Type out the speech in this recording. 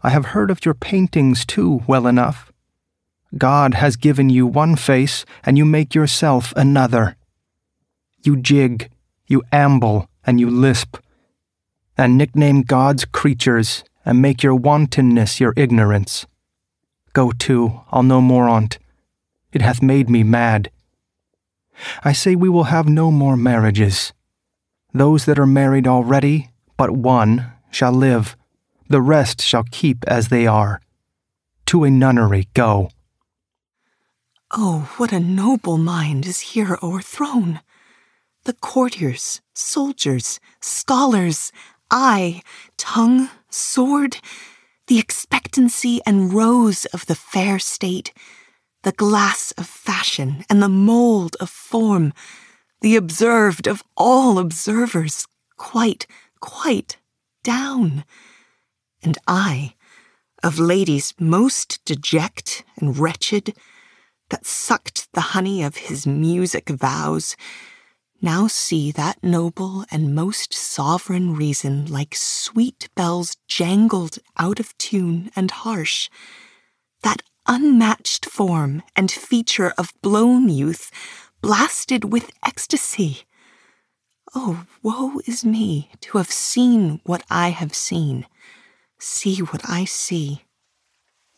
I have heard of your paintings too well enough. God has given you one face, and you make yourself another. You jig, you amble, and you lisp, and nickname God's creatures, and make your wantonness your ignorance. Go to, I'll no more on't. It hath made me mad. I say we will have no more marriages. Those that are married already, but one, shall live. The rest shall keep as they are. To a nunnery go. Oh, what a noble mind is here o'erthrown! The courtiers, soldiers, scholars, eye, tongue, sword, the expectancy and rose of the fair state, the glass of fashion and the mould of form, the observed of all observers, quite down. And I, of ladies most deject and wretched, that sucked the honey of his music vows, now see that noble and most sovereign reason like sweet bells jangled out of tune and harsh, that unmatched form and feature of blown youth blasted with ecstasy. Oh, woe is me to have seen what I have seen, see what I see.